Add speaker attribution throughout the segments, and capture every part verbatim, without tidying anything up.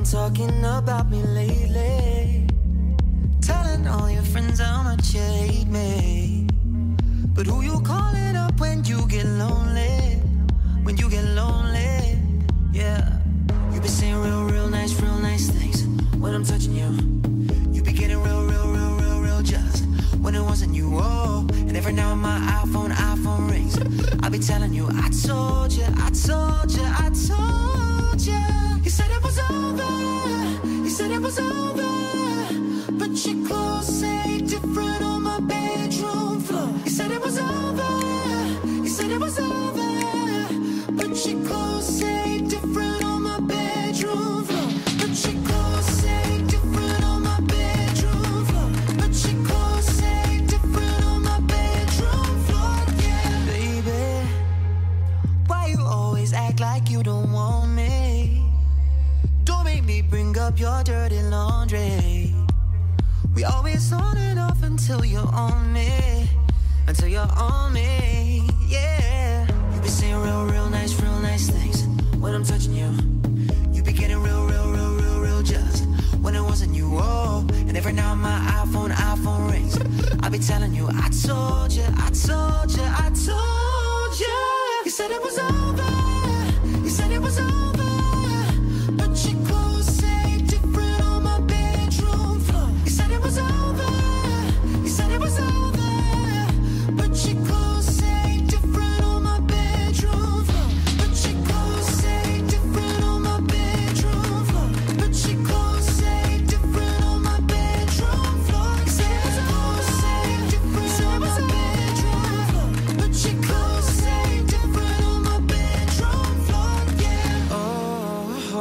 Speaker 1: talking about me lately, telling all your friends how much you hate me. But who you calling up when you get lonely? When you get lonely, yeah. You be saying real, real nice, real nice things when I'm touching you. You be getting real, real, real, real, real just when it wasn't you, oh. And every now and my iPhone, iPhone rings, I be telling you, I told you, I told you, I told you. You said it was over, you said it was over, but your clothes say different on my bedroom floor. You said it was over, you said it was over, but your clothes say different on my bedroom floor. But your clothes say different on my bedroom floor. But your clothes say different on my bedroom floor, yeah. Baby, why you always act like you don't want me? Don't make me bring up your dirty laundry. We always on and off until you're on me, until you're on me, yeah. You be saying real, real nice, real nice things when I'm touching you. You be getting real, real, real, real, real just when it wasn't you, oh. And every now and my iPhone, iPhone rings, I be telling you, I told you, I told you, I told you. You said it was over, you said it was over, but your clothes say different on my bedroom floor. You said it was over, you said it was over, but your clothes say different on my bedroom floor. But your clothes say different on my bedroom floor. But your clothes say different on my bedroom floor. You said it was over, different on my bedroom floor. But your clothes say different on my bedroom floor, yeah. Oh,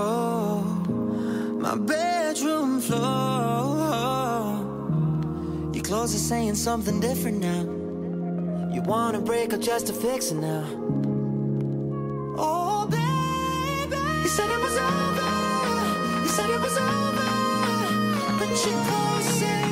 Speaker 1: oh, my bedroom floor. Your clothes are saying something different now. You wanna break up just to fix it now. Oh, baby, you said it was over, you said it was over, but your clothes say